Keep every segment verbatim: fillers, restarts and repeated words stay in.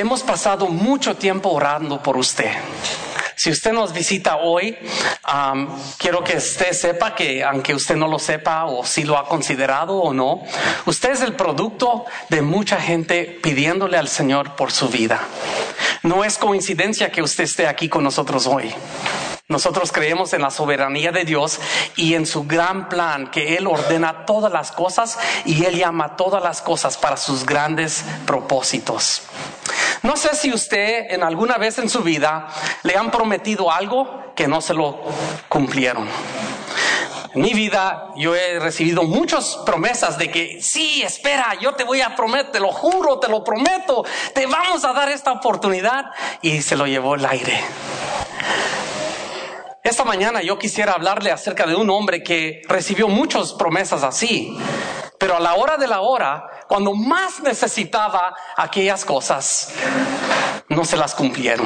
hemos pasado mucho tiempo orando por usted. Si usted nos visita hoy, um, quiero que usted sepa que, aunque usted no lo sepa o si lo ha considerado o no, usted es el producto de mucha gente pidiéndole al Señor por su vida. No es coincidencia que usted esté aquí con nosotros hoy. Nosotros creemos en la soberanía de Dios y en su gran plan, que Él ordena todas las cosas y Él llama todas las cosas para sus grandes propósitos. No sé si usted en alguna vez en su vida le han prometido algo que no se lo cumplieron. En mi vida yo he recibido muchas promesas de que sí, espera, yo te voy a prometer, te lo juro, te lo prometo, te vamos a dar esta oportunidad, y se lo llevó el aire. Esta mañana yo quisiera hablarle acerca de un hombre que recibió muchas promesas así, pero a la hora de la hora, cuando más necesitaba aquellas cosas, no se las cumplieron.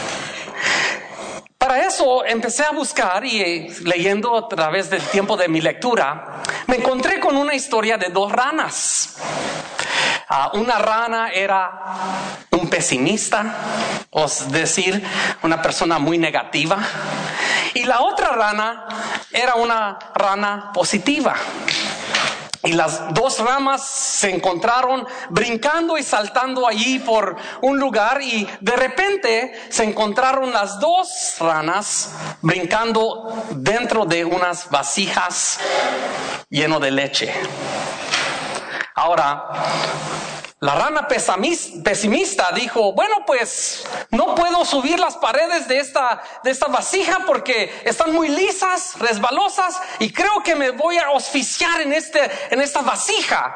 Para eso empecé a buscar y leyendo a través del tiempo de mi lectura, me encontré con una historia de dos ranas. Uh, una rana era un pesimista, es decir, una persona muy negativa. Y la otra rana era una rana positiva. Y las dos ramas se encontraron brincando y saltando allí por un lugar, y de repente se encontraron las dos ranas brincando dentro de unas vasijas lleno de leche. Ahora, la rana pesimista dijo, bueno, pues no puedo subir las paredes de esta, de esta vasija porque están muy lisas, resbalosas, y creo que me voy a asfixiar en, este, en esta vasija.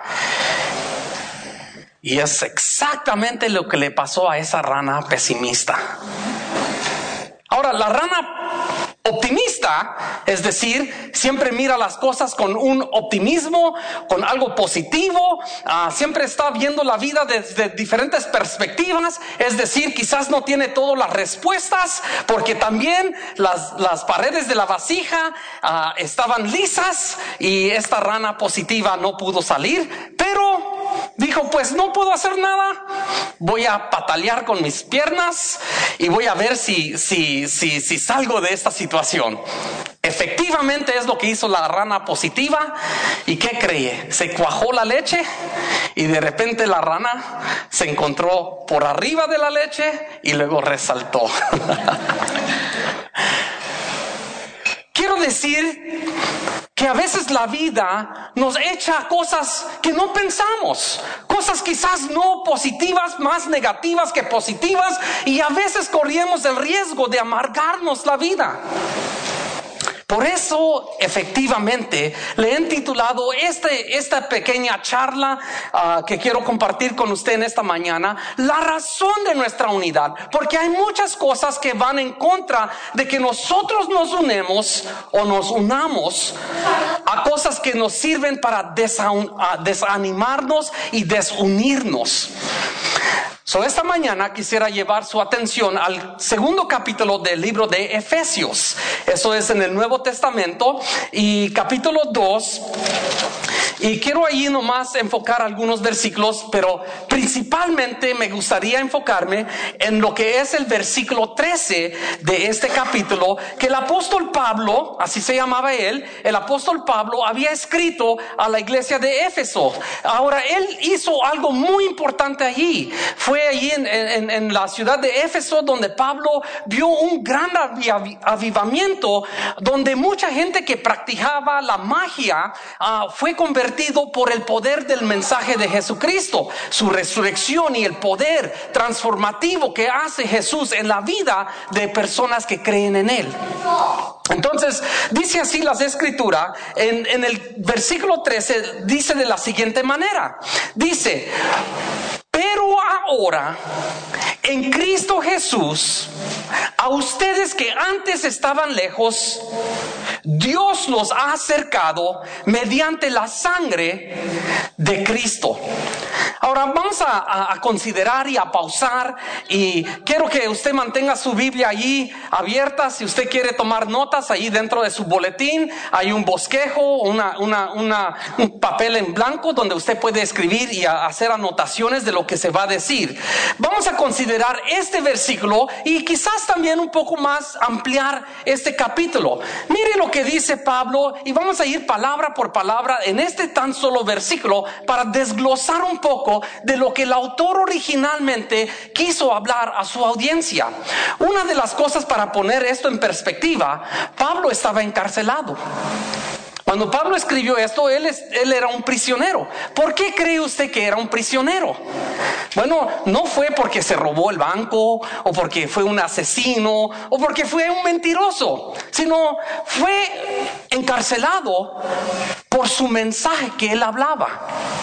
Y es exactamente lo que le pasó a esa rana pesimista. Ahora, la rana optimista, es decir, siempre mira las cosas con un optimismo, con algo positivo, uh, siempre está viendo la vida desde diferentes perspectivas, es decir, quizás no tiene todas las respuestas, porque también las, las paredes de la vasija uh, estaban lisas, y esta rana positiva no pudo salir, pero dijo, pues no puedo hacer nada, voy a patalear con mis piernas y voy a ver si, si, si, si salgo de esta situación. Efectivamente es lo que hizo la rana positiva. ¿Y qué cree? Se cuajó la leche y de repente la rana se encontró por arriba de la leche y luego resaltó. Quiero decir que a veces la vida nos echa cosas que no pensamos, cosas quizás no positivas, más negativas que positivas, y a veces corremos el riesgo de amargarnos la vida. Por eso, efectivamente, le he titulado este, esta pequeña charla uh, que quiero compartir con usted en esta mañana, la razón de nuestra unidad. Porque hay muchas cosas que van en contra de que nosotros nos unemos o nos unamos a cosas que nos sirven para desaun, uh, desanimarnos y desunirnos. So, esta mañana quisiera llevar su atención al segundo capítulo del libro de Efesios. Eso es en el Nuevo Testamento, y capítulo dos. Y quiero ahí nomás enfocar algunos versículos, pero principalmente me gustaría enfocarme en lo que es el versículo trece de este capítulo, que el apóstol Pablo, así se llamaba él, el apóstol Pablo había escrito a la iglesia de Éfeso. Ahora, él hizo algo muy importante allí. Fue allí en, en, en la ciudad de Éfeso donde Pablo vio un gran avivamiento, donde mucha gente que practicaba la magia uh, fue convertida por el poder del mensaje de Jesucristo, su resurrección y el poder transformativo que hace Jesús en la vida de personas que creen en Él. Entonces, dice así las Escrituras, en, en el versículo trece, dice de la siguiente manera, dice: pero ahora, en Cristo Jesús, a ustedes que antes estaban lejos, Dios los ha acercado mediante la sangre de Cristo. Ahora vamos a, a, a considerar y a pausar, y quiero que usted mantenga su Biblia allí abierta. Si usted quiere tomar notas, ahí dentro de su boletín hay un bosquejo, una, una, una, un papel en blanco donde usted puede escribir y a, hacer anotaciones de lo que se va a decir. Vamos a considerar este versículo y quizás también un poco más ampliar este capítulo. Mire lo que dice Pablo, y vamos a ir palabra por palabra en este tan solo versículo para desglosar un poco de lo que el autor originalmente quiso hablar a su audiencia. Una de las cosas, para poner esto en perspectiva, Pablo estaba encarcelado. Cuando Pablo escribió esto, él, es, él era un prisionero. ¿Por qué cree usted que era un prisionero? Bueno, no fue porque se robó el banco, o porque fue un asesino, o porque fue un mentiroso, sino fue encarcelado por su mensaje que él hablaba.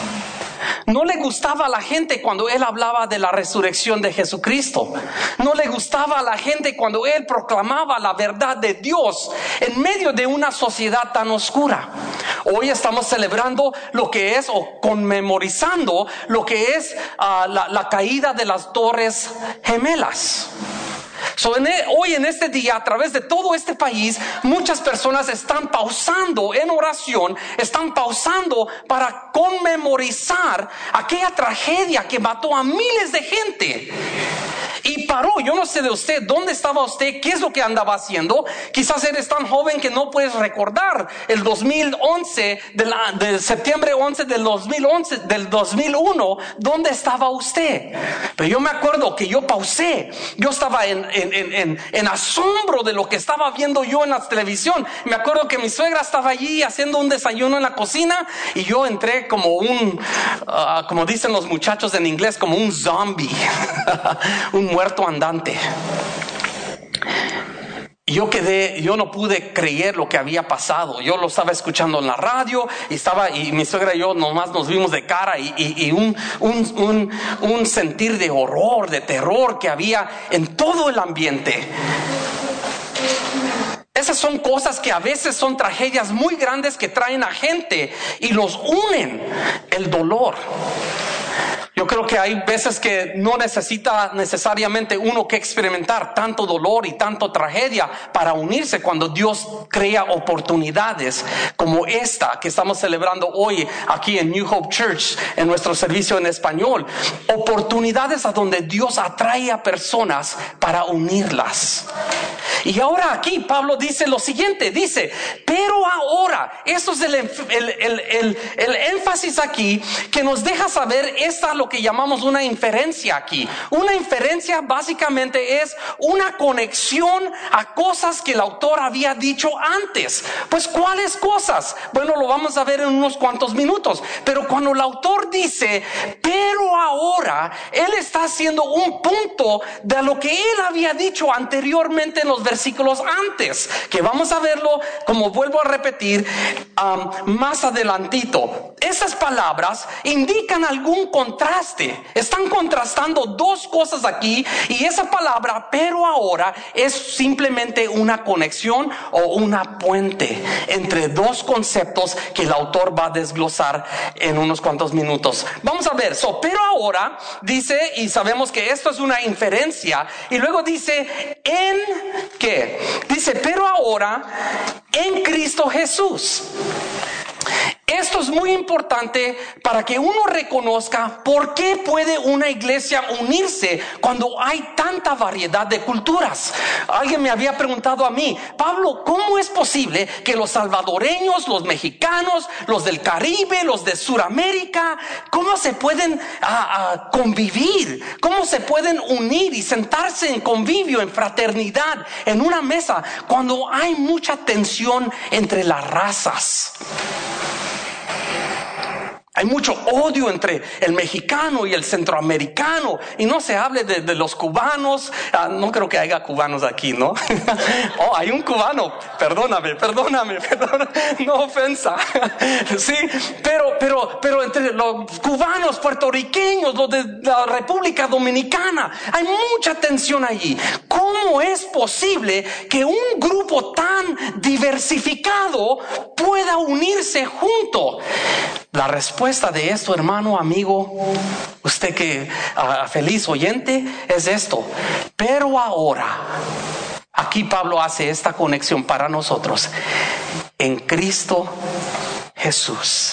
No le gustaba a la gente cuando él hablaba de la resurrección de Jesucristo. No le gustaba a la gente cuando él proclamaba la verdad de Dios en medio de una sociedad tan oscura. Hoy estamos celebrando lo que es, o conmemorizando lo que es uh, la, la caída de las Torres Gemelas. So, en el, hoy en este día, a través de todo este país, muchas personas están pausando en oración, están pausando para conmemorizar aquella tragedia que mató a miles de gente. Y paró. Yo no sé de usted, ¿dónde estaba usted? ¿Qué es lo que andaba haciendo? Quizás eres tan joven que no puedes recordar el dos mil once, de, la, de septiembre once del dos mil once, del dos mil uno, ¿dónde estaba usted? Pero yo me acuerdo que yo pausé. Yo estaba en, en, en, en, en asombro de lo que estaba viendo yo en la televisión. Me acuerdo que mi suegra estaba allí haciendo un desayuno en la cocina, y yo entré como un, uh, como dicen los muchachos en inglés, como un zombie, un muerto andante. Y yo quedé, yo no pude creer lo que había pasado. Yo lo estaba escuchando en la radio, y estaba, y mi suegra y yo nomás nos vimos de cara, y, y, y un, un, un, un sentir de horror, de terror que había en todo el ambiente. Esas son cosas que a veces son tragedias muy grandes que traen a gente y los unen el dolor. Yo creo que hay veces que no necesita necesariamente uno que experimentar tanto dolor y tanto tragedia para unirse, cuando Dios crea oportunidades como esta que estamos celebrando hoy aquí en New Hope Church, en nuestro servicio en español. Oportunidades a donde Dios atrae a personas para unirlas. Y ahora aquí Pablo dice lo siguiente, dice, pero ahora, esto es el, el, el, el, el énfasis aquí que nos deja saber esta lo que llamamos una inferencia aquí. Una inferencia básicamente es una conexión a cosas que el autor había dicho antes. Pues, ¿cuáles cosas? Bueno, lo vamos a ver en unos cuantos minutos. Pero cuando el autor dice, pero ahora, él está haciendo un punto de lo que él había dicho anteriormente en los versículos antes, que vamos a verlo, como vuelvo a repetir, um, más adelantito. Esas palabras indican algún contraste. Están contrastando dos cosas aquí, y esa palabra, pero ahora, es simplemente una conexión o una puente entre dos conceptos que el autor va a desglosar en unos cuantos minutos. Vamos a ver. So, pero ahora dice, y sabemos que esto es una inferencia, y luego dice, en ¿qué? Dice, pero ahora en Cristo Jesús. Esto es muy importante para que uno reconozca por qué puede una iglesia unirse cuando hay tanta variedad de culturas. Alguien me había preguntado a mí, Pablo, ¿cómo es posible que los salvadoreños, los mexicanos, los del Caribe, los de Sudamérica, cómo se pueden uh, uh, convivir? ¿Cómo se pueden unir y sentarse en convivio, en fraternidad, en una mesa, cuando hay mucha tensión entre las razas? Hay mucho odio entre el mexicano y el centroamericano, y no se hable de, de los cubanos. Ah, no creo que haya cubanos aquí, ¿no? Oh, hay un cubano. Perdóname, perdóname, perdóname. No ofensa. Sí, pero, pero, pero entre los cubanos, puertorriqueños, los de la República Dominicana, hay mucha tensión allí. ¿Cómo es posible que un grupo tan diversificado pueda unirse junto? La respuesta de esto, hermano, amigo, usted que uh, feliz oyente, es esto. Pero ahora, aquí Pablo hace esta conexión para nosotros. En Cristo Jesús.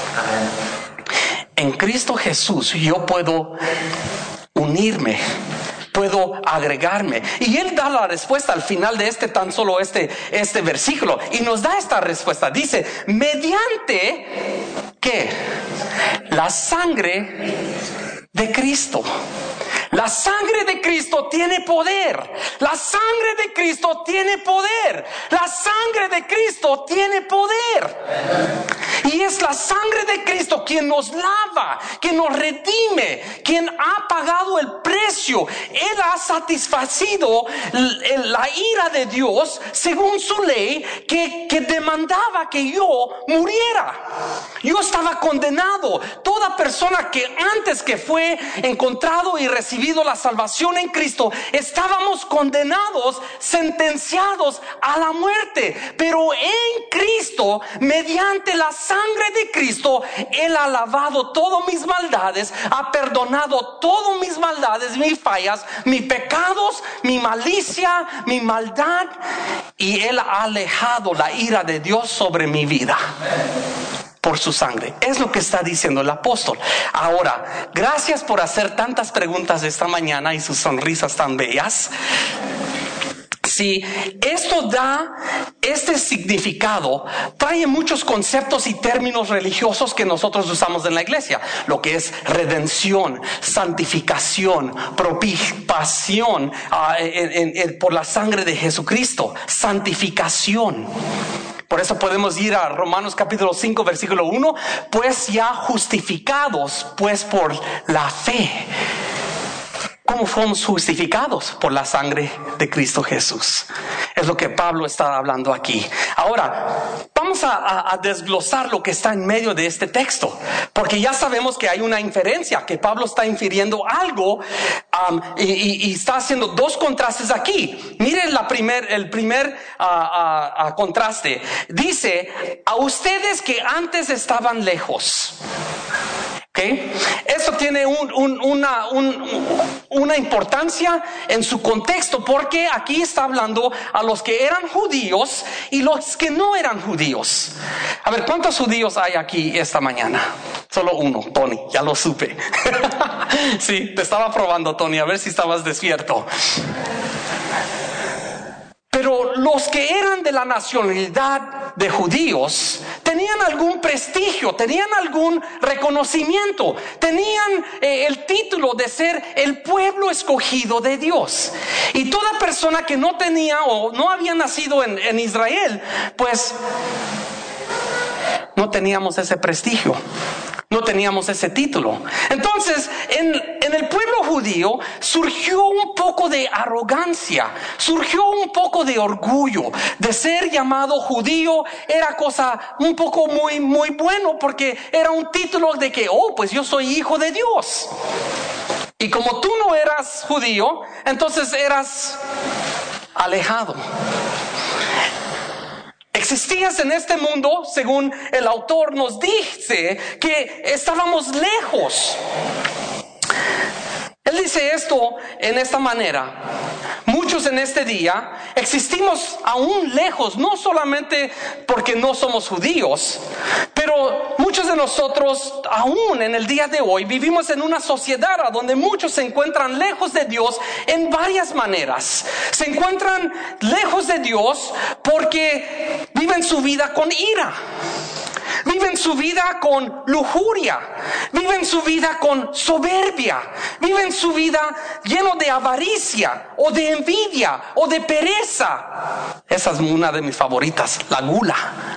En Cristo Jesús yo puedo unirme, puedo agregarme. Y él da la respuesta al final de este, tan solo este, este versículo. Y nos da esta respuesta. Dice, mediante, ¿qué? La sangre de Cristo. La sangre de Cristo tiene poder. La sangre de Cristo tiene poder. La sangre de Cristo tiene poder. Y es la sangre de Cristo quien nos lava, quien nos redime, quien ha pagado el precio. Él ha satisfacido la ira de Dios según su ley que, que demandaba que yo muriera. Yo estaba condenado. Toda persona que antes que fue encontrado y recibido la salvación en Cristo, estábamos condenados, sentenciados a la muerte. Pero en Cristo, mediante la sangre de Cristo, Él ha lavado todas mis maldades, ha perdonado todas mis maldades, mis fallas, mis pecados, mi malicia, mi maldad, y Él ha alejado la ira de Dios sobre mi vida. Por su sangre. Es lo que está diciendo el apóstol. Ahora, gracias por hacer tantas preguntas esta mañana y sus sonrisas tan bellas. Si esto da este significado, trae muchos conceptos y términos religiosos que nosotros usamos en la iglesia. Lo que es redención, santificación, propiciación uh, en, en, en, por la sangre de Jesucristo, santificación. Por eso podemos ir a Romanos capítulo cinco versículo uno, pues ya justificados pues por la fe. ¿Cómo fuimos justificados? Por la sangre de Cristo Jesús. Es lo que Pablo está hablando aquí. Ahora, vamos a, a, a desglosar lo que está en medio de este texto, porque ya sabemos que hay una inferencia, que Pablo está infiriendo algo um, y, y, y está haciendo dos contrastes aquí. Miren la primer, el primer uh, uh, uh, contraste. Dice, a ustedes que antes estaban lejos. Okay. Eso tiene un, un, una, un, una importancia en su contexto, porque aquí está hablando a los que eran judíos y los que no eran judíos. A ver, ¿cuántos judíos hay aquí esta mañana? Solo uno, Tony, ya lo supe. Sí, te estaba probando, Tony, a ver si estabas despierto. Pero los que eran de la nacionalidad de judíos tenían algún prestigio, tenían algún reconocimiento, tenían eh, el título de ser el pueblo escogido de Dios. Y toda persona que no tenía o no había nacido en, en Israel, pues no teníamos ese prestigio. No teníamos ese título. Entonces, en, en el pueblo judío surgió un poco de arrogancia, surgió un poco de orgullo. De ser llamado judío era cosa un poco muy, muy bueno, porque era un título de que, oh, pues yo soy hijo de Dios. Y como tú no eras judío, entonces eras alejado. Existías en este mundo, según el autor nos dice, que estábamos lejos. Él dice esto en esta manera: muchos en este día existimos aún lejos, no solamente porque no somos judíos, pero muchos de nosotros aún en el día de hoy vivimos en una sociedad a donde muchos se encuentran lejos de Dios en varias maneras. Se encuentran lejos de Dios porque viven su vida con ira. Viven su vida con lujuria, viven su vida con soberbia, viven su vida lleno de avaricia o de envidia o de pereza. Esa es una de mis favoritas, la gula.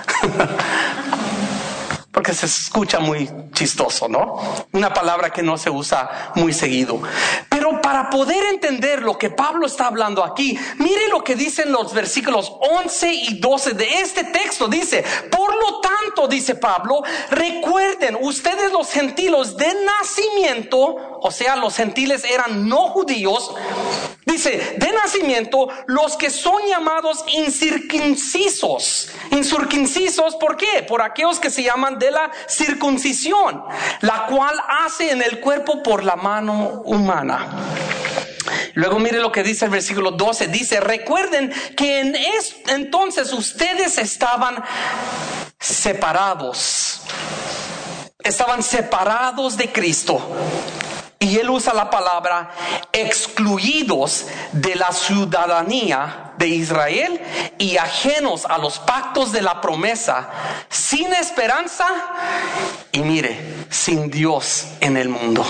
Porque se escucha muy chistoso, ¿no? Una palabra que no se usa muy seguido. Pero para poder entender lo que Pablo está hablando aquí, mire lo que dicen los versículos once y doce de este texto. Dice, por lo tanto, dice Pablo, recuerden ustedes los gentiles de nacimiento, o sea, los gentiles eran no judíos. Dice, de nacimiento, los que son llamados incircuncisos. Incircuncisos, ¿por qué? Por aquellos que se llaman de la circuncisión, la cual hace en el cuerpo por la mano humana. Luego mire lo que dice el versículo doce. Dice, recuerden que en es, entonces ustedes estaban separados. Estaban separados de Cristo. Y él usa la palabra excluidos de la ciudadanía de Israel y ajenos a los pactos de la promesa, sin esperanza y mire, sin Dios en el mundo.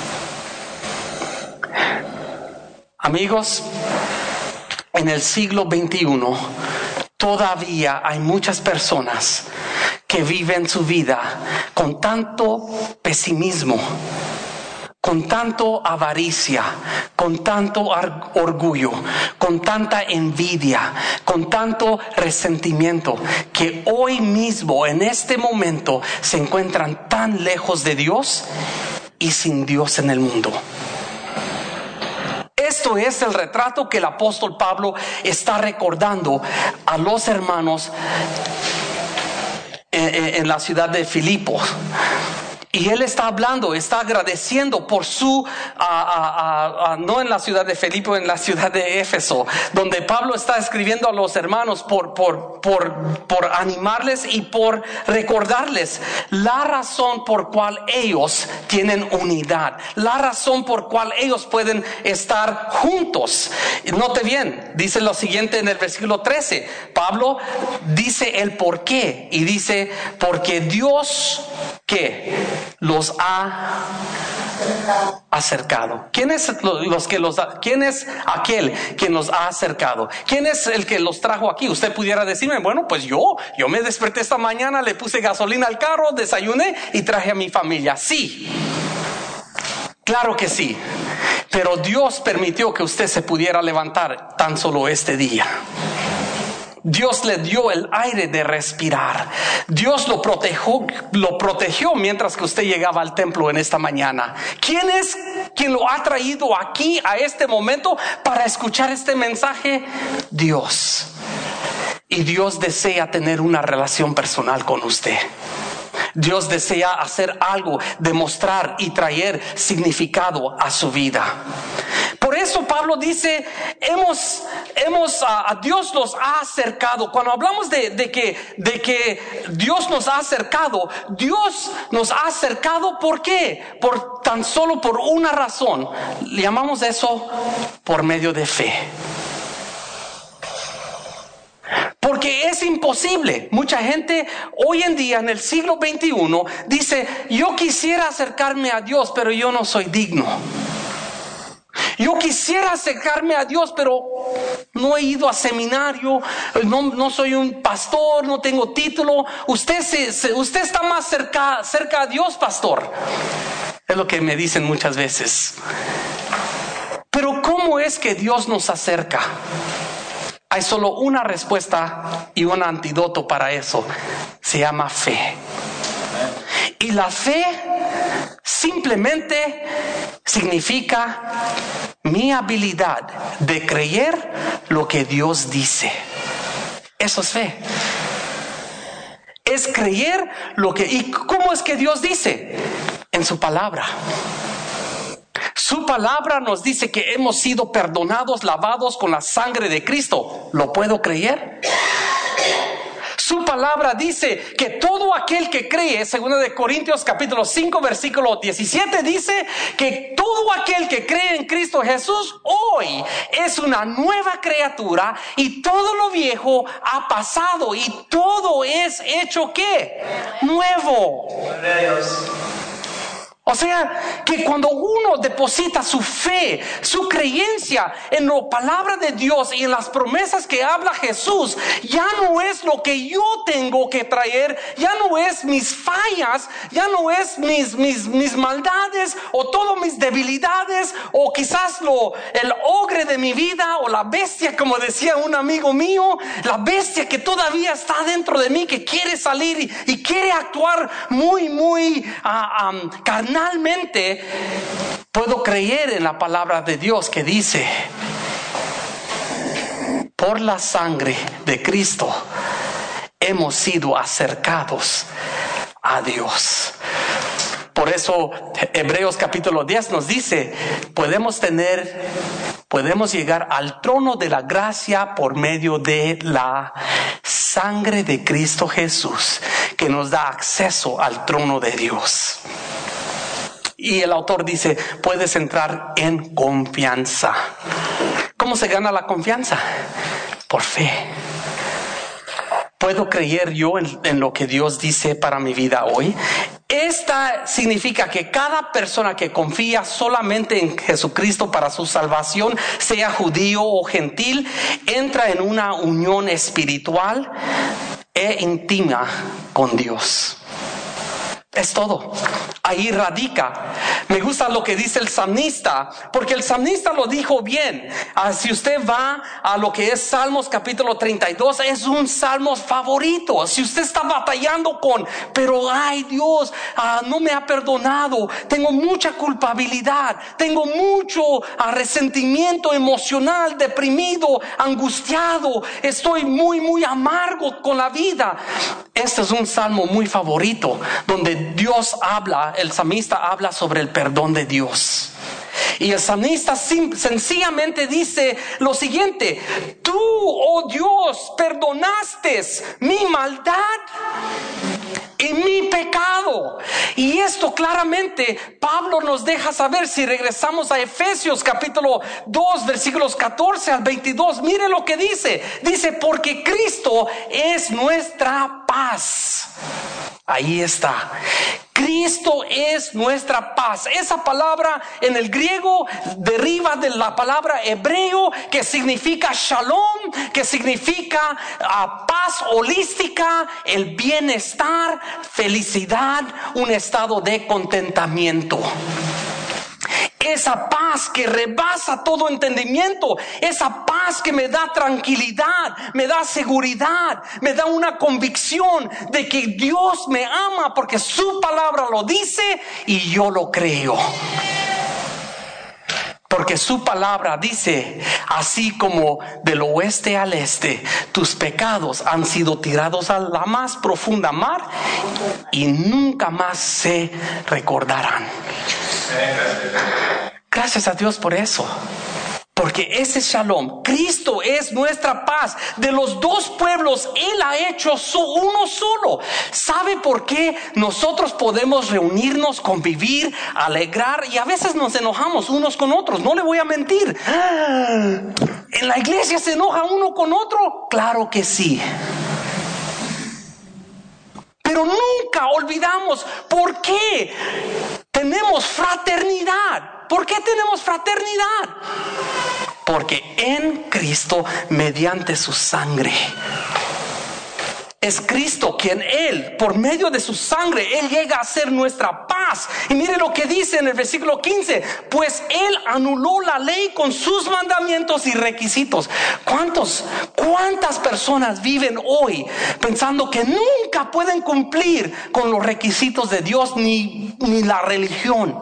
Amigos, en el siglo veintiuno todavía hay muchas personas que viven su vida con tanto pesimismo, con tanto avaricia, con tanto orgullo, con tanta envidia, con tanto resentimiento, que hoy mismo, en este momento, se encuentran tan lejos de Dios y sin Dios en el mundo. Esto es el retrato que el apóstol Pablo está recordando a los hermanos en, en la ciudad de Filipos. Y él está hablando, está agradeciendo por su, a, a, a, no en la ciudad de Filipo, en la ciudad de Éfeso, donde Pablo está escribiendo a los hermanos por, por, por, por animarles y por recordarles la razón por cual ellos tienen unidad, la razón por cual ellos pueden estar juntos. Note bien, dice lo siguiente en el versículo trece. Pablo dice el por qué y dice, porque Dios, ¿qué? Los ha acercado. ¿Quién es los que los quién es aquel que nos ha acercado? ¿Quién es el que los trajo aquí? Usted pudiera decirme, bueno, pues yo, yo me desperté esta mañana, le puse gasolina al carro, desayuné y traje a mi familia. Sí, claro que sí. Pero Dios permitió que usted se pudiera levantar tan solo este día. Dios le dio el aire de respirar. Dios lo protegió, lo protegió mientras que usted llegaba al templo en esta mañana. ¿Quién es quien lo ha traído aquí a este momento para escuchar este mensaje? Dios. Y Dios desea tener una relación personal con usted. Dios desea hacer algo, demostrar y traer significado a su vida. Por eso Pablo dice, hemos, hemos, a, a Dios nos ha acercado. Cuando hablamos de, de que, de que Dios nos ha acercado, Dios nos ha acercado, ¿por qué? Por tan solo por una razón. Le llamamos eso por medio de fe. Porque es imposible. Mucha gente hoy en día en el siglo veintiuno dice, yo quisiera acercarme a Dios, pero yo no soy digno. Yo quisiera acercarme a Dios, pero no he ido a seminario, no, no soy un pastor, no tengo título. Usted, se, se, usted está más cerca, cerca a Dios, pastor. Es lo que me dicen muchas veces. Pero ¿cómo es que Dios nos acerca? Hay solo una respuesta y un antídoto para eso. Se llama fe. Y la fe simplemente significa mi habilidad de creer lo que Dios dice. Eso es fe. Es creer lo que... ¿Y cómo es que Dios dice? En su palabra. Su palabra nos dice que hemos sido perdonados, lavados con la sangre de Cristo. ¿Lo puedo creer? Su palabra dice que todo aquel que cree, según de Corintios capítulo cinco, versículo diecisiete, dice que todo aquel que cree en Cristo Jesús hoy es una nueva criatura y todo lo viejo ha pasado y todo es hecho ¿qué? Nuevo. O sea, que cuando uno deposita su fe, su creencia en la palabra de Dios y en las promesas que habla Jesús, ya no es lo que yo tengo que traer, ya no es mis fallas, ya no es mis, mis, mis maldades o todas mis debilidades o quizás lo, el ogre de mi vida o la bestia, como decía un amigo mío, la bestia que todavía está dentro de mí, que quiere salir y, y quiere actuar muy, muy uh, um, carnal. Finalmente puedo creer en la palabra de Dios que dice por la sangre de Cristo hemos sido acercados a Dios. Por eso Hebreos capítulo diez nos dice, podemos tener, podemos llegar al trono de la gracia por medio de la sangre de Cristo Jesús, que nos da acceso al trono de Dios. Y el autor dice, puedes entrar en confianza. ¿Cómo se gana la confianza? Por fe. ¿Puedo creer yo en, en lo que Dios dice para mi vida hoy? Esta significa que cada persona que confía solamente en Jesucristo para su salvación, sea judío o gentil, entra en una unión espiritual e íntima con Dios. Es todo. Ahí radica. Me gusta lo que dice el salmista, porque el salmista lo dijo bien. Ah, si usted va a lo que es Salmos capítulo treinta y dos, es un salmo favorito. Si usted está batallando con, pero ay Dios, ah, no me ha perdonado, tengo mucha culpabilidad, tengo mucho ah, resentimiento emocional, deprimido, angustiado, estoy muy, muy amargo con la vida. Este es un salmo muy favorito, donde Dios habla, el salmista habla sobre el perdón de Dios. Y el salmista sencillamente dice lo siguiente: tú, oh Dios, perdonaste mi maldad y mi pecado. Y esto claramente Pablo nos deja saber si regresamos a Efesios capítulo dos versículos catorce al veintidós. Mire lo que dice. Dice, porque Cristo es nuestra paz. Ahí está. Cristo es nuestra paz. Esa palabra en el griego deriva de la palabra hebreo que significa shalom, que significa uh, paz holística, el bienestar, felicidad, un estado de contentamiento. Esa paz que rebasa todo entendimiento, esa paz que me da tranquilidad, me da seguridad, me da una convicción de que Dios me ama porque su palabra lo dice y yo lo creo. Porque su palabra dice, así como del oeste al este, tus pecados han sido tirados a la más profunda mar y nunca más se recordarán. Gracias a Dios por eso. Porque ese shalom, Cristo es nuestra paz. De los dos pueblos, Él ha hecho uno solo. ¿Sabe por qué nosotros podemos reunirnos, convivir, alegrar? Y a veces nos enojamos unos con otros. No le voy a mentir. ¿En la iglesia se enoja uno con otro? Claro que sí. Pero nunca olvidamos por qué tenemos fraternidad. ¿Por qué tenemos fraternidad? Porque en Cristo, mediante su sangre, es Cristo quien Él, por medio de su sangre, Él llega a ser nuestra paz. Y mire lo que dice en el versículo quince: pues Él anuló la ley con sus mandamientos y requisitos. ¿Cuántos, cuántas personas viven hoy pensando que nunca pueden cumplir con los requisitos de Dios ni, ni la religión?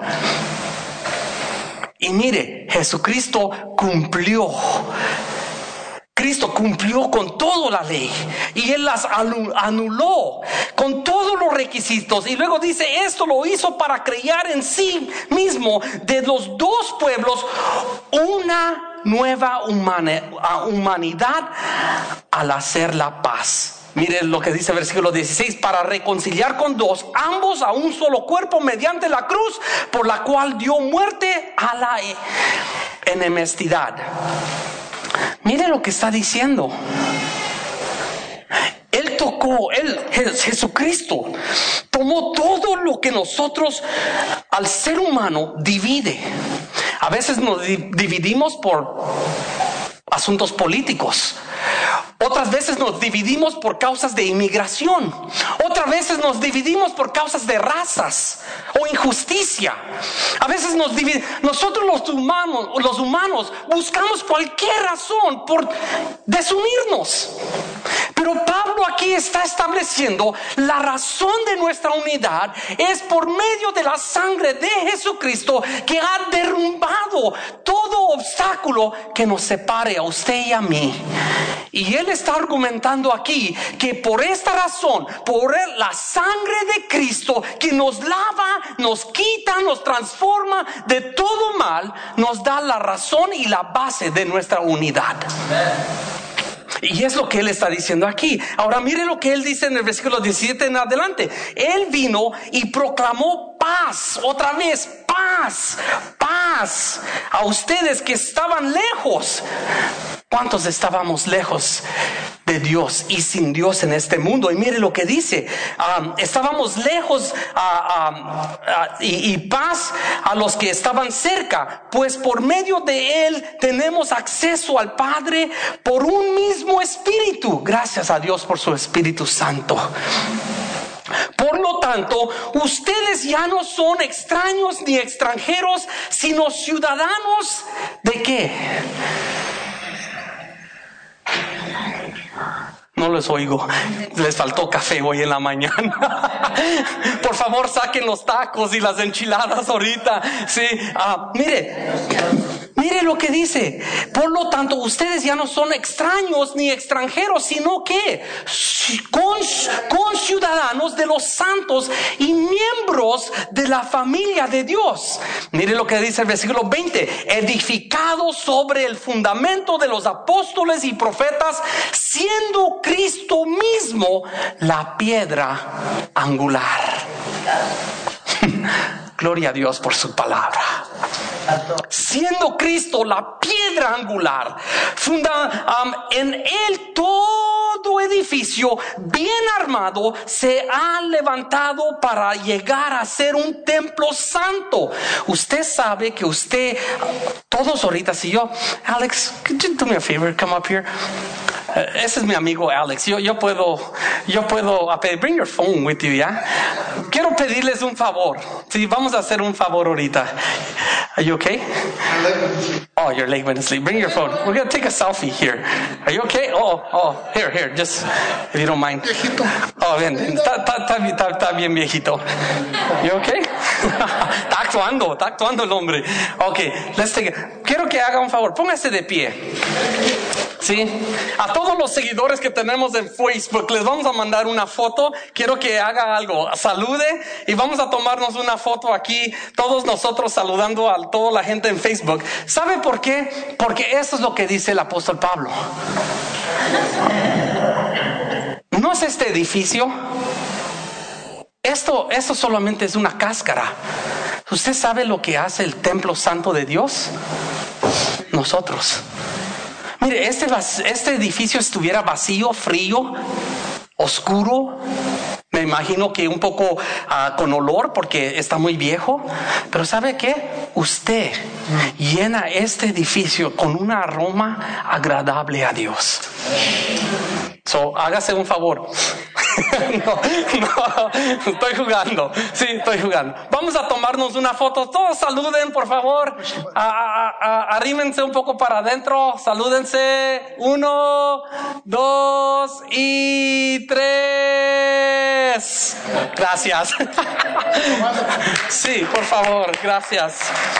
Y mire, Jesucristo cumplió. Cristo cumplió con toda la ley y Él las anuló con todos los requisitos. Y luego dice, esto lo hizo para crear en sí mismo de los dos pueblos una nueva humana, humanidad al hacer la paz. Miren lo que dice el versículo dieciséis: para reconciliar con Dios ambos a un solo cuerpo mediante la cruz, por la cual dio muerte a la enemistad. Mire lo que está diciendo. Él tocó, él, Jesucristo, tomó todo lo que nosotros, al ser humano, divide. A veces nos dividimos por asuntos políticos. Otras veces nos dividimos por causas de inmigración. Otras veces nos dividimos por causas de razas o injusticia. A veces nos dividimos. Nosotros los humanos, los humanos buscamos cualquier razón por desunirnos. Pero Pablo aquí aquí está estableciendo la razón de nuestra unidad es por medio de la sangre de Jesucristo, que ha derrumbado todo obstáculo que nos separe a usted y a mí. Y Él está argumentando aquí que por esta razón, por la sangre de Cristo, que nos lava, nos quita, nos transforma de todo mal, nos da la razón y la base de nuestra unidad. Y es lo que Él está diciendo aquí. Ahora mire lo que Él dice en el versículo diecisiete en adelante. Él vino y proclamó paz, otra vez paz, paz a ustedes que estaban lejos. ¿Cuántos estábamos lejos de Dios y sin Dios en este mundo? Y mire lo que dice, um, estábamos lejos uh, um, uh, y, y paz a los que estaban cerca, pues por medio de Él tenemos acceso al Padre por un mismo Espíritu. Gracias a Dios por su Espíritu Santo. Por lo tanto, ustedes ya no son extraños ni extranjeros, sino ciudadanos ¿de qué? No les oigo, les faltó café hoy en la mañana. Por favor, saquen los tacos y las enchiladas ahorita. Sí, uh, mire, mire lo que dice. Por lo tanto, ustedes ya no son extraños ni extranjeros, sino que con, con ciudadanos de los santos y miembros de la familia de Dios. Mire lo que dice el versículo veinte. Edificados sobre el fundamento de los apóstoles y profetas, siendo Cristo mismo la piedra angular. Gloria a Dios por su palabra. Siendo Cristo la piedra angular, funda, um, en Él todo edificio bien armado se ha levantado para llegar a ser un templo santo. Usted sabe que usted, todos ahorita, si yo, Alex, could you do me a favor, come up here? Uh, ese es mi amigo Alex. Yo, yo puedo, yo puedo, uh, bring your phone with you, ¿ya? Quiero pedirles un favor. Sí, vamos a hacer un favor ahorita. Are you okay? Oh, you're late when asleep. Bring your phone. We're going to take a selfie here. Are you okay? Oh, oh, here, here, just, if you don't mind. Viejito. Oh, bien, está, está, está, está bien viejito. You okay? Está actuando, está actuando el hombre. Okay, let's take it. Quiero que haga un favor, póngase de pie. Sí, a todos los seguidores que tenemos en Facebook les vamos a mandar una foto. Quiero que haga algo, salude y vamos a tomarnos una foto aquí, todos nosotros saludando a toda la gente en Facebook. ¿Sabe por qué? Porque eso es lo que dice el apóstol Pablo. ¿No es este edificio? Esto, esto solamente es una cáscara. ¿Usted sabe lo que hace el templo santo de Dios? Nosotros. Mire, este, este edificio estuviera vacío, frío, oscuro. Me imagino que un poco uh, con olor porque está muy viejo. Pero ¿sabe qué? Usted llena este edificio con un aroma agradable a Dios. So, hágase un favor. No, no, estoy jugando. Sí, estoy jugando. Vamos a tomarnos una foto. Todos saluden, por favor. A, a, a, arrímense un poco para adentro. Salúdense. Uno, dos y tres. Gracias. Sí, por favor, gracias.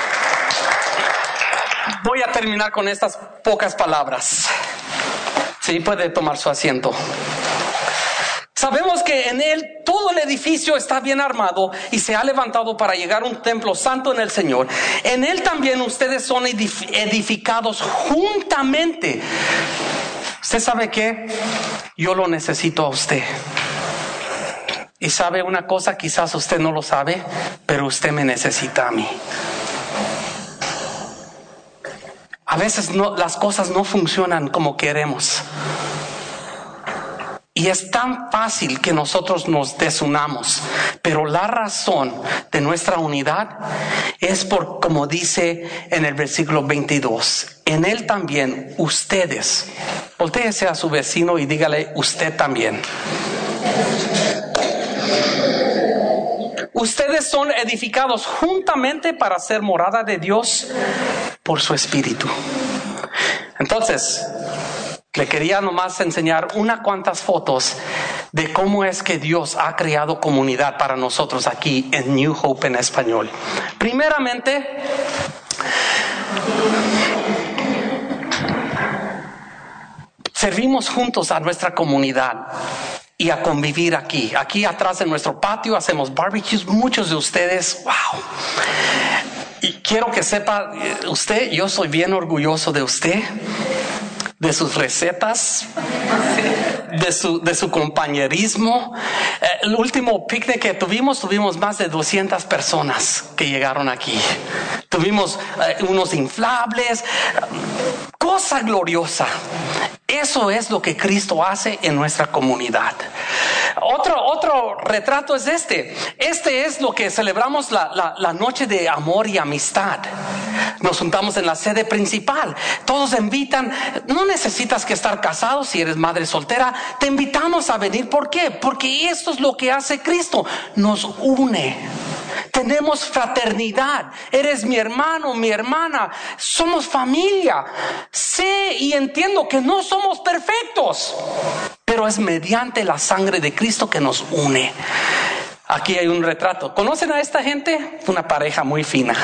Voy a terminar con estas pocas palabras. Sí, puede tomar su asiento. Sabemos que en Él todo el edificio está bien armado y se ha levantado para llegar a un templo santo en el Señor. En Él también ustedes son edificados juntamente. ¿Usted sabe qué? Yo lo necesito a usted. Y sabe una cosa, quizás usted no lo sabe, pero usted me necesita a mí. A veces no, las cosas no funcionan como queremos. Y es tan fácil que nosotros nos desunamos, pero la razón de nuestra unidad es por, como dice en el versículo veintidós, en Él también ustedes, voltéese a su vecino y dígale, usted también. Ustedes son edificados juntamente para ser morada de Dios por su Espíritu. Entonces, le quería nomás enseñar unas cuantas fotos de cómo es que Dios ha creado comunidad para nosotros aquí en New Hope en español. Primeramente, servimos juntos a nuestra comunidad y a convivir aquí. Aquí atrás en nuestro patio hacemos barbecues. Muchos de ustedes, wow. Y quiero que sepa usted, yo soy bien orgulloso de usted, de sus recetas, de su, de su compañerismo. Eh, el último picnic que tuvimos, tuvimos más de doscientas personas que llegaron aquí. Tuvimos eh, unos inflables, cosa gloriosa. Eso es lo que Cristo hace en nuestra comunidad. Otro, otro retrato es este. Este es lo que celebramos la, la, la noche de amor y amistad. Nos juntamos en la sede principal. Todos invitan. No necesitas que estar casado si eres madre soltera. Te invitamos a venir. ¿Por qué? Porque esto es lo que hace Cristo. Nos une. Tenemos fraternidad. Eres mi hermano, mi hermana. Somos familia. Sé y entiendo que no somos perfectos, pero es mediante la sangre de Cristo que nos une. Aquí hay un retrato. ¿Conocen a esta gente? Una pareja muy fina.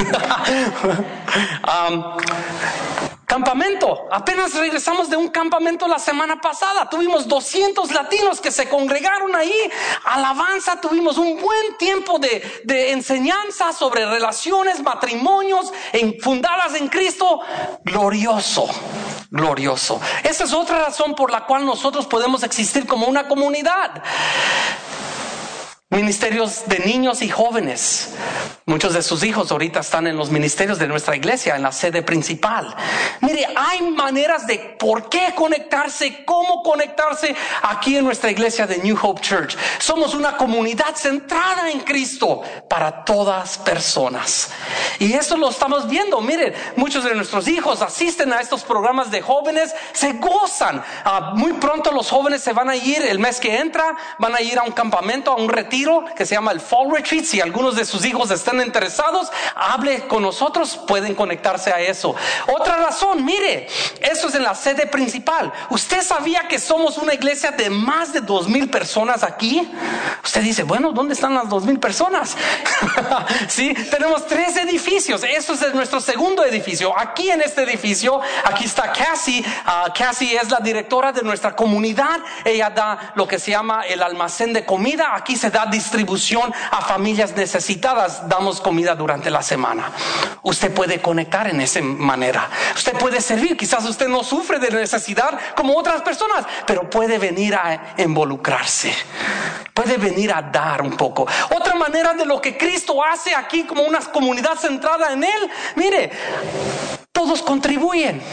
um, Campamento. Apenas regresamos de un campamento la semana pasada. Tuvimos doscientos latinos que se congregaron ahí. Alabanza. Tuvimos un buen tiempo de, de enseñanza sobre relaciones, matrimonios en, fundadas en Cristo. Glorioso. Glorioso. Esa es otra razón por la cual nosotros podemos existir como una comunidad. Ministerios de niños y jóvenes. Muchos de sus hijos ahorita están en los ministerios de nuestra iglesia, en la sede principal. Mire, hay maneras de por qué conectarse, cómo conectarse aquí en nuestra iglesia de New Hope Church. Somos una comunidad centrada en Cristo para todas personas. Y eso lo estamos viendo. Miren, muchos de nuestros hijos asisten a estos programas de jóvenes, se gozan. Uh, muy pronto los jóvenes se van a ir, el mes que entra, van a ir a un campamento, a un retiro que se llama el Fall Retreat. Si algunos de sus hijos están interesados, hable con nosotros, pueden conectarse a eso. Otra razón, mire, eso es en la sede principal. ¿Usted sabía que somos una iglesia de más de dos mil personas aquí? Usted dice, bueno, ¿dónde están las dos mil personas? Sí, tenemos tres edificios. Eso es nuestro segundo edificio. Aquí en este edificio, aquí está Cassie. Uh, Cassie es la directora de nuestra comunidad. Ella da lo que se llama el almacén de comida. Aquí se da distribución a familias necesitadas. Damos comida durante la semana. Usted puede conectar en esa manera. Usted puede servir. Quizás usted no sufre de necesidad como otras personas, pero puede venir a involucrarse. Puede venir a dar un poco. Otra manera de lo que Cristo hace aquí como una comunidad centrada en Él. Mire, todos contribuyen.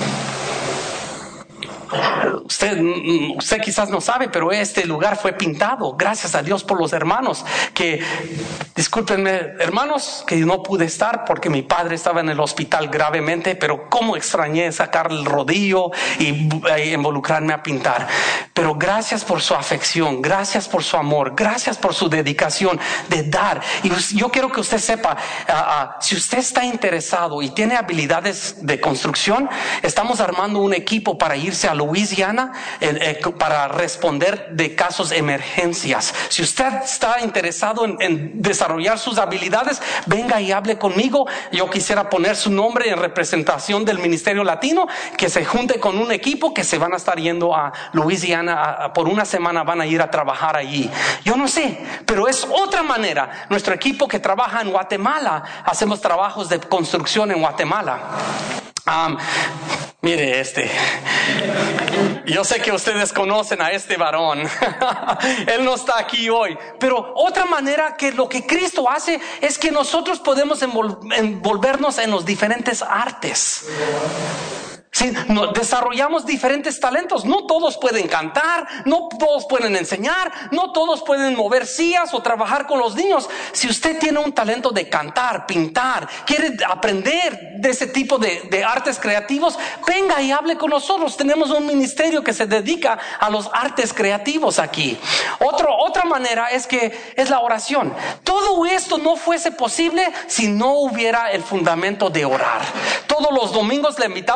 Usted, usted quizás no sabe, pero este lugar fue pintado. Gracias a Dios por los hermanos que, discúlpenme hermanos, que no pude estar porque mi padre estaba en el hospital gravemente, pero cómo extrañé sacar el rodillo y, y involucrarme a pintar. Pero gracias por su afección, gracias por su amor, gracias por su dedicación de dar. Y yo quiero que usted sepa, uh, uh, si usted está interesado y tiene habilidades de construcción, estamos armando un equipo para irse a Luisiana eh, eh, para responder de casos de emergencias. Si usted está interesado en, en desarrollar sus habilidades, venga y hable conmigo. Yo quisiera poner su nombre en representación del Ministerio Latino, que se junte con un equipo que se van a estar yendo a Luisiana a, a, por una semana, van a ir a trabajar allí. Yo no sé, pero es otra manera. Nuestro equipo que trabaja en Guatemala, hacemos trabajos de construcción en Guatemala. Um, mire este, yo sé que ustedes conocen a este varón. Él no está aquí hoy, pero otra manera que lo que Cristo hace es que nosotros podemos envol- envolvernos en los diferentes artes. Sí, no, desarrollamos diferentes talentos. No todos pueden cantar, no todos pueden enseñar, no todos pueden mover sillas o trabajar con los niños. Si usted tiene un talento de cantar, pintar, quiere aprender de ese tipo de, de artes creativos, venga y hable con nosotros. Tenemos un ministerio que se dedica a los artes creativos aquí. Otro, otra manera es que es la oración. Todo esto no fuese posible si no hubiera el fundamento de orar. Todos los domingos le invitamos a las diez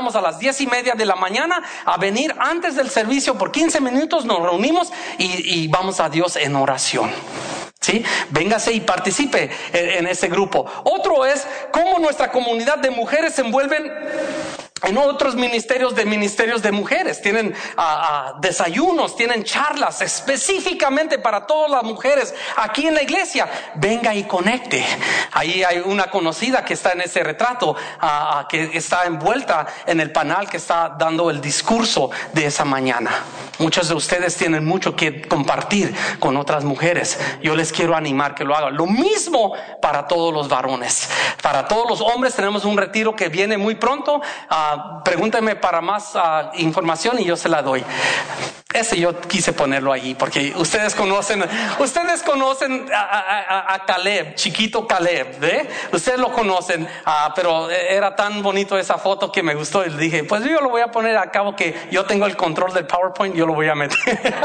diez y media de la mañana a venir antes del servicio por quince minutos, nos reunimos y, y vamos a Dios en oración. ¿Sí? Véngase y participe en, en ese grupo. Otro es cómo nuestra comunidad de mujeres se envuelven en otros ministerios de ministerios de mujeres. Tienen uh, uh, desayunos, tienen charlas específicamente para todas las mujeres aquí en la iglesia. Venga y conecte. Ahí hay una conocida que está en ese retrato, uh, uh, que está envuelta en el panel que está dando el discurso de esa mañana. Muchos de ustedes tienen mucho que compartir con otras mujeres. Yo les quiero animar que lo hagan. Lo mismo para todos los varones. Para todos los hombres tenemos un retiro que viene muy pronto. Uh, pregúntenme para más uh, información y yo se la doy. Ese yo quise ponerlo allí porque ustedes conocen, ustedes conocen a, a, a Caleb, chiquito Caleb, ¿eh? Ustedes lo conocen, uh, pero era tan bonito esa foto que me gustó y dije, pues yo lo voy a poner a cabo que yo tengo el control del PowerPoint, yo lo voy a meter.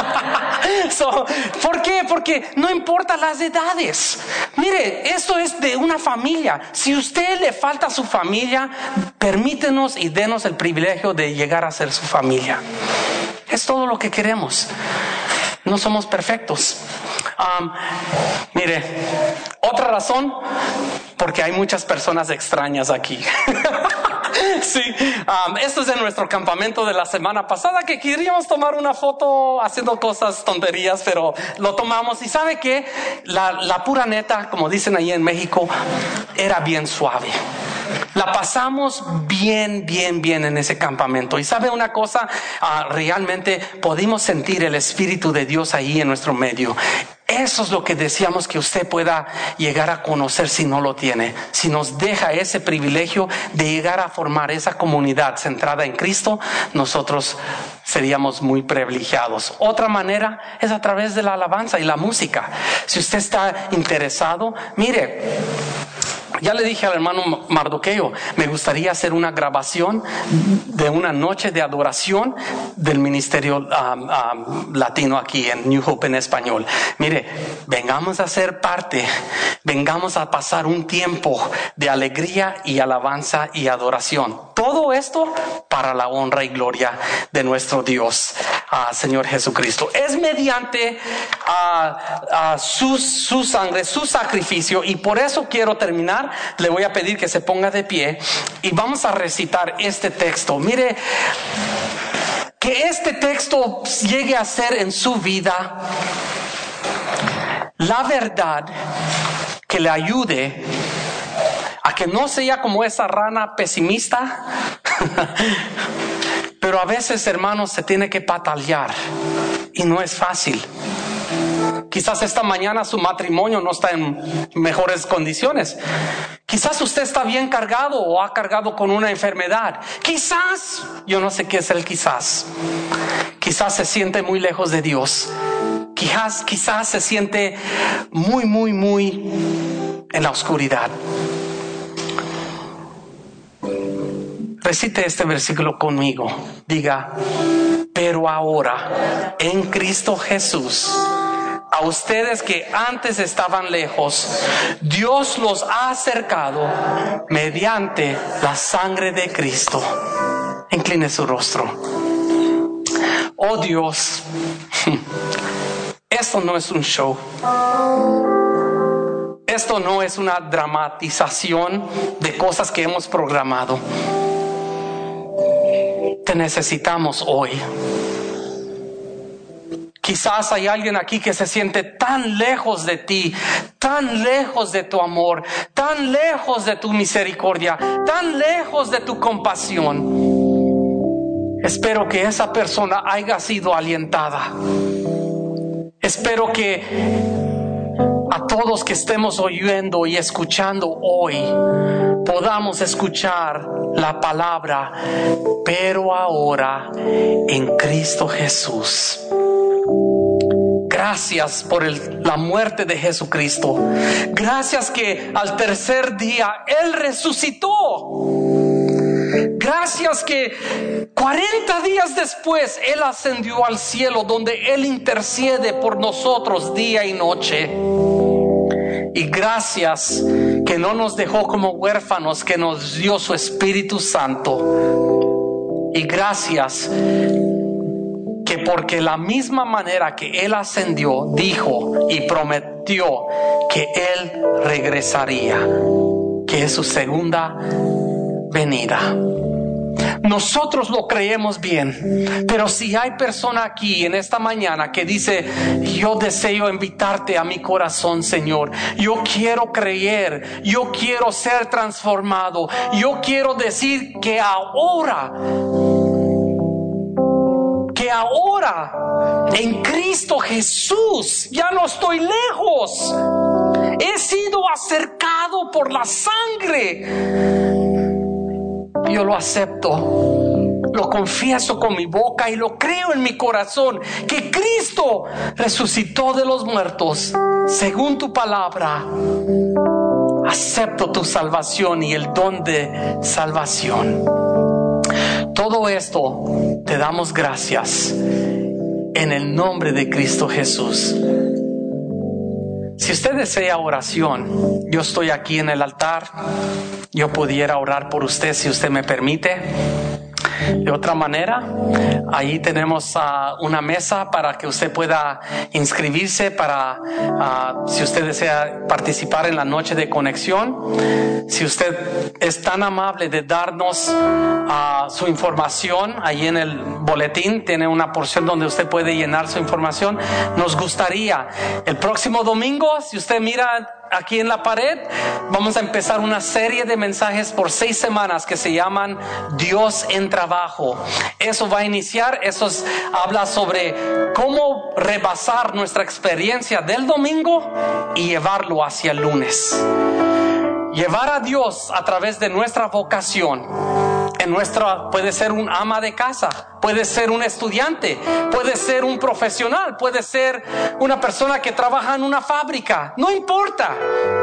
so, ¿Por qué? Porque no importa las edades. Mire, esto es de una familia. Si usted le falta a su familia, permítenos y denos el privilegio de llegar a ser su familia. Es todo lo que queremos. No somos perfectos. Um, mire, otra razón, porque hay muchas personas extrañas aquí. Sí, um, esto es de nuestro campamento de la semana pasada, que queríamos tomar una foto haciendo cosas tonterías, pero lo tomamos. Y sabe que la, la pura neta, como dicen ahí en México, era bien suave. La pasamos bien, bien, bien en ese campamento. Y sabe una cosa, uh, realmente pudimos sentir el Espíritu de Dios ahí en nuestro medio. Eso es lo que deseamos que usted pueda llegar a conocer si no lo tiene. Si nos deja ese privilegio de llegar a formar esa comunidad centrada en Cristo, nosotros seríamos muy privilegiados. Otra manera es a través de la alabanza y la música. Si usted está interesado, mire, ya le dije al hermano Mardoqueo, me gustaría hacer una grabación de una noche de adoración del ministerio um, um, latino aquí en New Hope en español. Mire, vengamos a ser parte, vengamos a pasar un tiempo de alegría y alabanza y adoración. Todo esto para la honra y gloria de nuestro Dios, uh, Señor Jesucristo. Es mediante uh, uh, su, su sangre, su sacrificio, y por eso quiero terminar. Le voy a pedir que se ponga de pie y vamos a recitar este texto. Mire, que este texto llegue a ser en su vida la verdad que le ayude a que no sea como esa rana pesimista. Pero a veces, hermanos, se tiene que batallar y no es fácil. Quizás esta mañana su matrimonio no está en mejores condiciones. Quizás usted está bien cargado o ha cargado con una enfermedad. Quizás, yo no sé qué es el quizás. Quizás se siente muy lejos de Dios. Quizás, quizás se siente muy, muy, muy en la oscuridad. Recite este versículo conmigo. Diga, pero ahora en Cristo Jesús, a ustedes que antes estaban lejos, Dios los ha acercado mediante la sangre de Cristo. Incline su rostro. Oh Dios, esto no es un show. Esto no es una dramatización de cosas que hemos programado. Te necesitamos hoy. Quizás hay alguien aquí que se siente tan lejos de ti, tan lejos de tu amor, tan lejos de tu misericordia, tan lejos de tu compasión. Espero que esa persona haya sido alientada. Espero que a todos que estemos oyendo y escuchando hoy, podamos escuchar la palabra, pero ahora en Cristo Jesús. Gracias por el, la muerte de Jesucristo. Gracias que al tercer día Él resucitó. Gracias que cuarenta días después Él ascendió al cielo, donde Él intercede por nosotros día y noche. Y gracias que no nos dejó como huérfanos, que nos dio su Espíritu Santo Y gracias que porque la misma manera que Él ascendió, dijo y prometió que Él regresaría, que es su segunda venida. Nosotros lo creemos bien, pero si hay persona aquí en esta mañana que dice: yo deseo invitarte a mi corazón, Señor, yo quiero creer, yo quiero ser transformado, yo quiero decir que ahora, que ahora en Cristo Jesús ya no estoy lejos, he sido acercado por la sangre. Yo lo acepto, lo confieso con mi boca y lo creo en mi corazón, que Cristo resucitó de los muertos según tu palabra. Acepto tu salvación y el don de salvación. Todo esto te damos gracias en el nombre de Cristo Jesús. Si usted desea oración, yo estoy aquí en el altar. Yo pudiera orar por usted si usted me permite. De otra manera, ahí tenemos uh, una mesa para que usted pueda inscribirse para uh, si usted desea participar en la noche de conexión. Si usted es tan amable de darnos uh, su información, ahí en el boletín tiene una porción donde usted puede llenar su información. Nos gustaría el próximo domingo, si usted mira aquí en la pared, vamos a empezar una serie de mensajes por seis semanas que se llaman Dios en Trabajo. Eso va a iniciar, eso es, habla sobre cómo rebasar nuestra experiencia del domingo y llevarlo hacia el lunes. Llevar a Dios a través de nuestra vocación. En nuestra, puede ser un ama de casa, puede ser un estudiante, puede ser un profesional, puede ser una persona que trabaja en una fábrica, no importa.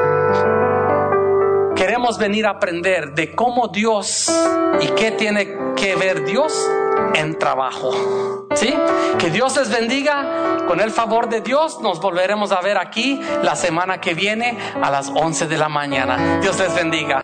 Queremos venir a aprender de cómo Dios y qué tiene que ver Dios en trabajo. ¿Sí? Que Dios les bendiga. Con el favor de Dios nos volveremos a ver aquí la semana que viene a las once de la mañana. Dios les bendiga.